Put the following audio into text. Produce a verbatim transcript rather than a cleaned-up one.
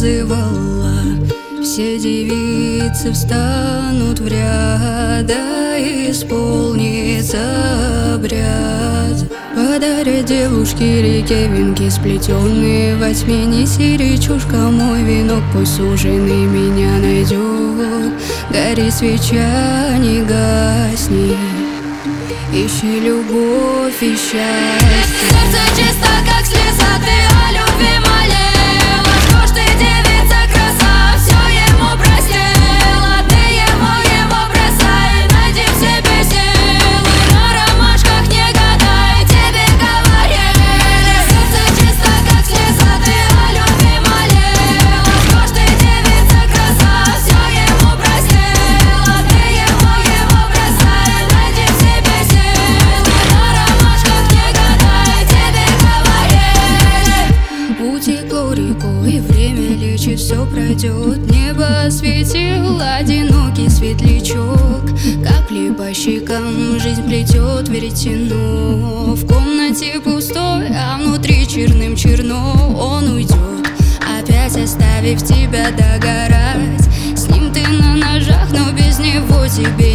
зазывала. Все девицы встанут в ряд, да исполнится обряд. Подарят девушке реке венки сплетенные во тьме. Неси, речушка, мой венок, пусть суженый меня найдет. Гори свеча, не гасни, ищи любовь и счастье. Сердце чисто, как слеза, ты о любви молила. Что ж ты, девица, краса, все ему простила. Ты ему его бросай, найди в себе силы. На ромашках не гадай, тебе говорили. Сердце чисто, как слеза, ты о любви молила. Что ж ты, девица, краса, все ему простила. Ты ему его бросай, найди в себе силы. На ромашках не гадай, тебе говорили. Путь текло рекой, время лечит, все пройдет. Небо осветил одинокий светлячок. Капли по щекам жизнь плетет веретено. В комнате пустой, а внутри черным черно. Он уйдет, опять оставив тебя догорать. С ним ты на ножах, но без него тебе